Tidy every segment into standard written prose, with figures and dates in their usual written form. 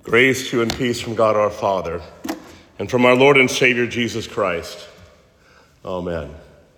Grace to you and peace from God our Father and from our Lord and Savior Jesus Christ. Amen.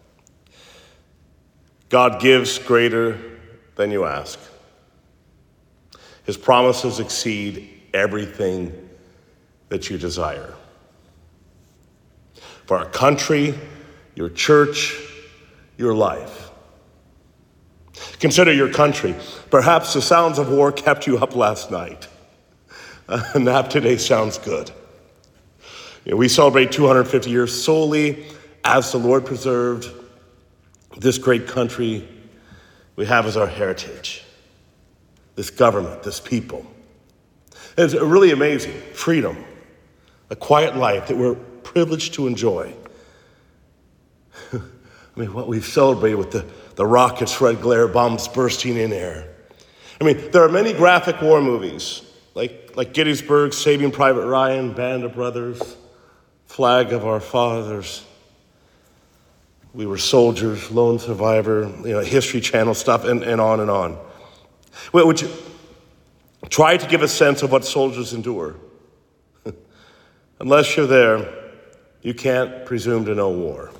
God gives greater than you ask. His promises exceed everything that you desire. For our country, your church, your life. Consider your country. Perhaps the sounds of war kept you up last night. A nap today sounds good. We celebrate 250 years solely as the Lord preserved this great country we have as our heritage. This government, this people. It's really amazing. Freedom, a quiet life that we're privileged to enjoy. I mean, what we've celebrated with the rockets, red glare, bombs bursting in air. I mean, there are many graphic war movies, like Gettysburg, Saving Private Ryan, Band of Brothers, Flag of Our Fathers, We Were Soldiers, Lone Survivor, History Channel stuff, and on and on. Which try to give a sense of what soldiers endure. Unless you're there, you can't presume to know war.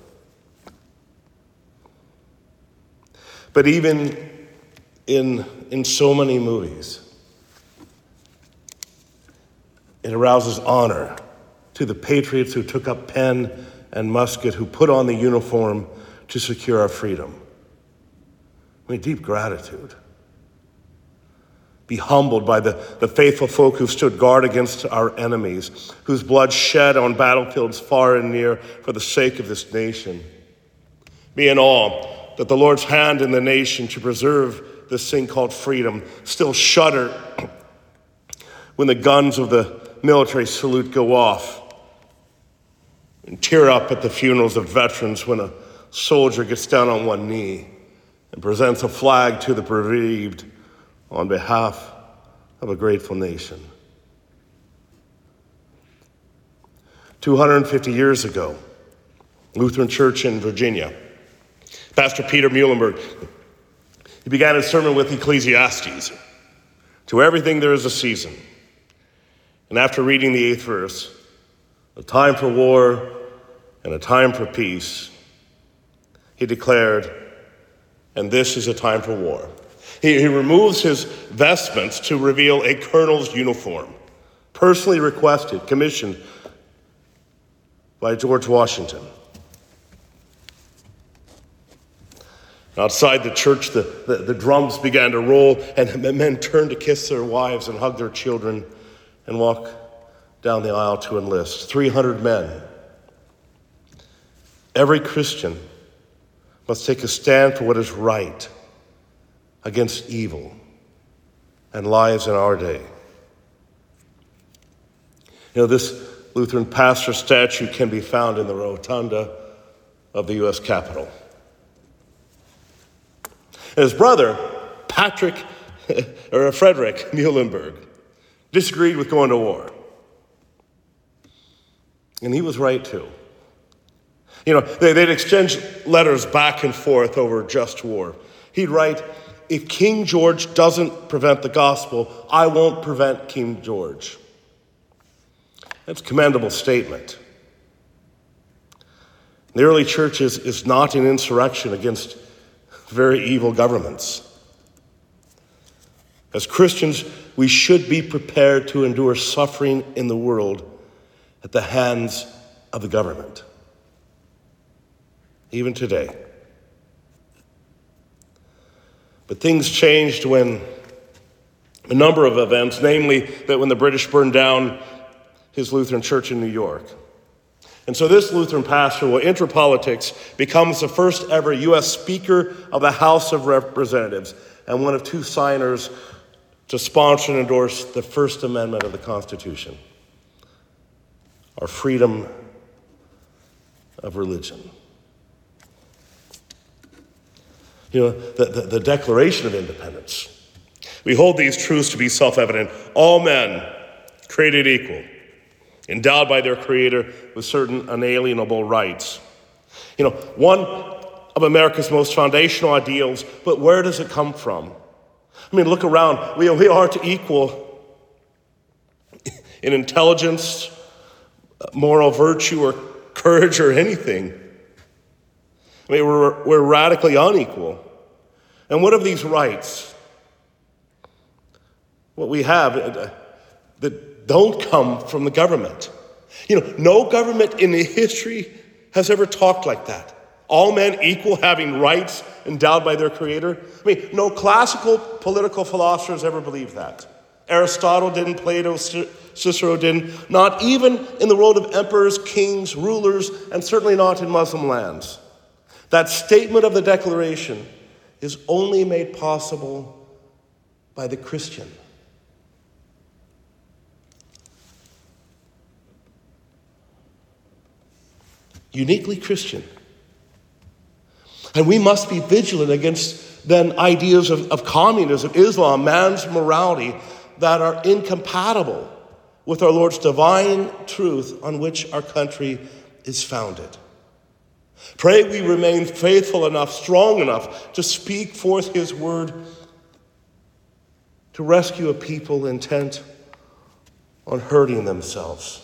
But even in so many movies, it arouses honor to the patriots who took up pen and musket, who put on the uniform to secure our freedom. I mean, deep gratitude. Be humbled by the faithful folk who stood guard against our enemies, whose blood shed on battlefields far and near for the sake of this nation. Be in awe that the Lord's hand in the nation to preserve this thing called freedom still shudder when the guns of the military salute go off, and tear up at the funerals of veterans when a soldier gets down on one knee and presents a flag to the bereaved on behalf of a grateful nation. 250 years ago, Lutheran Church in Virginia, Pastor Peter Muhlenberg, he began his sermon with Ecclesiastes. To everything there is a season. And after reading the 8th verse, a time for war and a time for peace, he declared, and this is a time for war. He removes his vestments to reveal a colonel's uniform, personally requested, commissioned by George Washington. Outside the church, the drums began to roll, and men turned to kiss their wives and hug their children and walk down the aisle to enlist. 300 men. Every Christian must take a stand for what is right against evil and lies in our day. This Lutheran pastor statue can be found in the rotunda of the U.S. Capitol. His brother, Frederick Muhlenberg, disagreed with going to war. And he was right too. They'd exchange letters back and forth over just war. He'd write, if King George doesn't prevent the gospel, I won't prevent King George. That's a commendable statement. The early church is not an insurrection against very evil governments. As Christians, we should be prepared to endure suffering in the world at the hands of the government. Even today. But things changed when a number of events, namely that when the British burned down his Lutheran church in New York. And so this Lutheran pastor will enter politics, becomes the first ever U.S. Speaker of the House of Representatives, and one of two signers to sponsor and endorse the First Amendment of the Constitution, our freedom of religion. The Declaration of Independence. We hold these truths to be self-evident. All men created equal, endowed by their Creator with certain unalienable rights. One of America's most foundational ideals, but where does it come from? I mean, look around. We are to equal in intelligence, moral virtue, or courage, or anything. I mean, we're radically unequal. And what of these rights? What we have that don't come from the government. No government in the history has ever talked like that. All men equal, having rights endowed by their Creator. I mean, no classical political philosophers ever believed that. Aristotle didn't, Plato, Cicero didn't, not even in the world of emperors, kings, rulers, and certainly not in Muslim lands. That statement of the Declaration is only made possible by the Christian. Uniquely Christian. And we must be vigilant against then ideas of communism, Islam, man's morality that are incompatible with our Lord's divine truth on which our country is founded. Pray we remain faithful enough, strong enough to speak forth his word to rescue a people intent on hurting themselves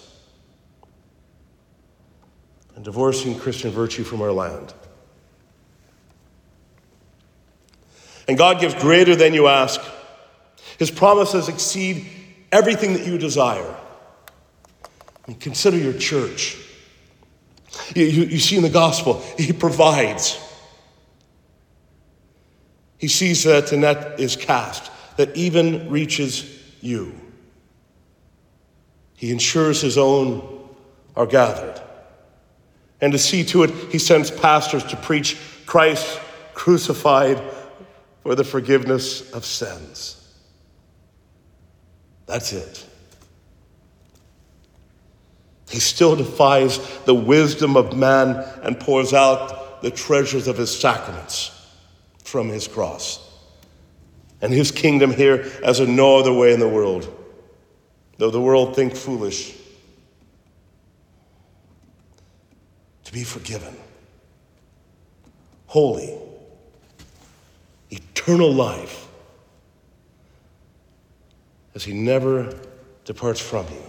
and divorcing Christian virtue from our land. And God gives greater than you ask. His promises exceed everything that you desire. And consider your church. You see in the gospel, he provides. He sees that the net is cast, that even reaches you. He ensures his own are gathered. And to see to it, he sends pastors to preach Christ crucified for the forgiveness of sins. That's it. He still defies the wisdom of man and pours out the treasures of his sacraments from his cross. And his kingdom here as in no other way in the world, though the world think foolish, to be forgiven, holy, eternal life, as he never departs from you.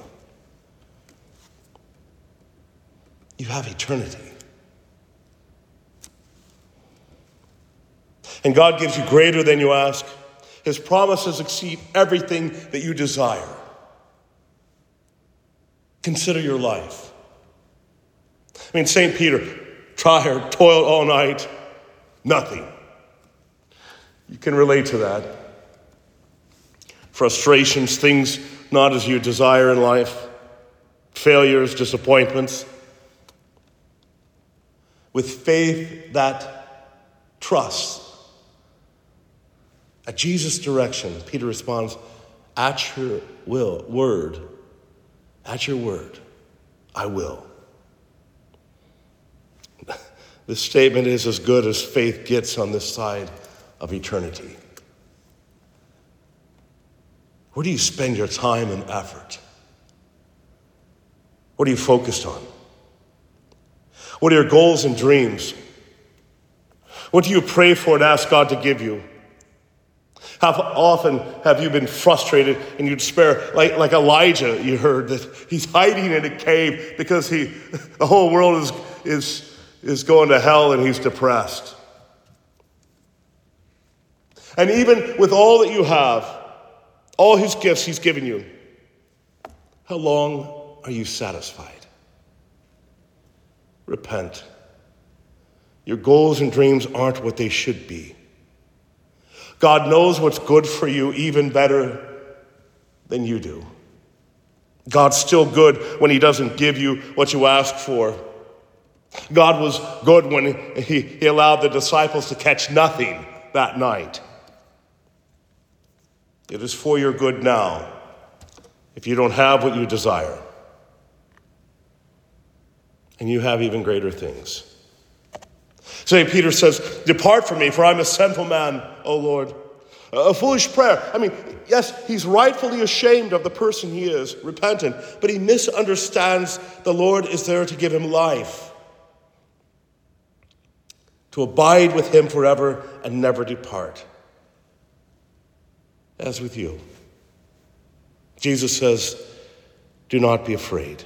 You have eternity. And God gives you greater than you ask. His promises exceed everything that you desire. Consider your life. I mean, St. Peter, tired, toiled all night, nothing. You can relate to that. Frustrations, things not as you desire in life, failures, disappointments. With faith that trusts. At Jesus' direction, Peter responds, at your word, I will. This statement is as good as faith gets on this side of eternity. Where do you spend your time and effort? What are you focused on? What are your goals and dreams? What do you pray for and ask God to give you? How often have you been frustrated and you despair? Like Elijah, you heard that he's hiding in a cave because the whole world is going to hell and he's depressed. And even with all that you have, all his gifts he's given you, how long are you satisfied? Repent. Your goals and dreams aren't what they should be. God knows what's good for you even better than you do. God's still good when he doesn't give you what you ask for. God was good when he allowed the disciples to catch nothing that night. It is for your good now if you don't have what you desire. And you have even greater things. St. Peter says, depart from me, for I'm a sinful man, O Lord. A foolish prayer. I mean, yes, he's rightfully ashamed of the person he is, repentant, but he misunderstands the Lord is there to give him life, to abide with him forever and never depart. As with you. Jesus says, Do not be afraid.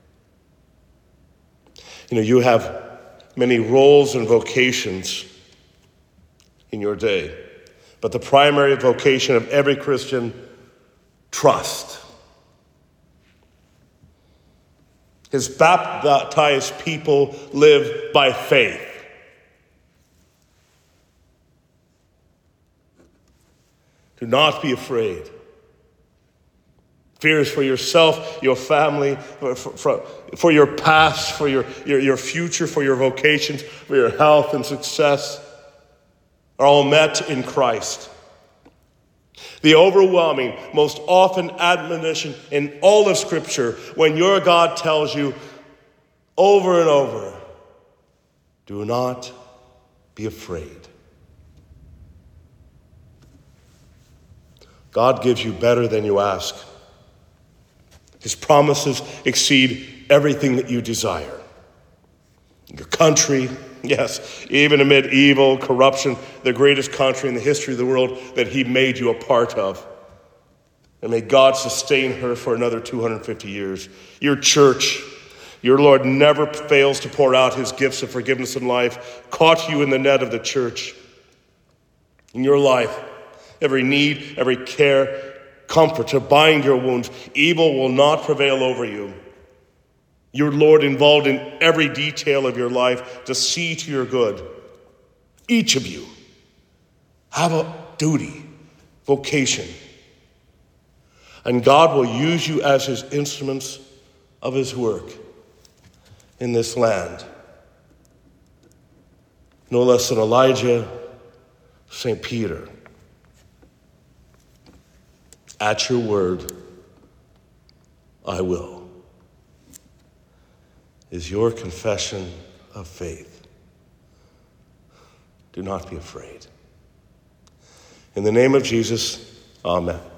You have many roles and vocations in your day, but the primary vocation of every Christian, trust. His baptized people live by faith. Do not be afraid. Fears for yourself, your family, for your past, for your future, for your vocations, for your health and success are all met in Christ. The overwhelming, most often admonition in all of Scripture, when your God tells you over and over, do not be afraid. God gives you better than you ask. His promises exceed everything that you desire. Your country, yes, even amid evil, corruption, the greatest country in the history of the world that he made you a part of. And may God sustain her for another 250 years. Your church, your Lord never fails to pour out his gifts of forgiveness and life, caught you in the net of the church. In your life, every need, every care, comfort to bind your wounds. Evil will not prevail over you. Your Lord involved in every detail of your life to see to your good. Each of you have a duty, vocation. And God will use you as his instruments of his work in this land. No less than Elijah, St. Peter. At your word, I will, is your confession of faith. Do not be afraid. In the name of Jesus, amen.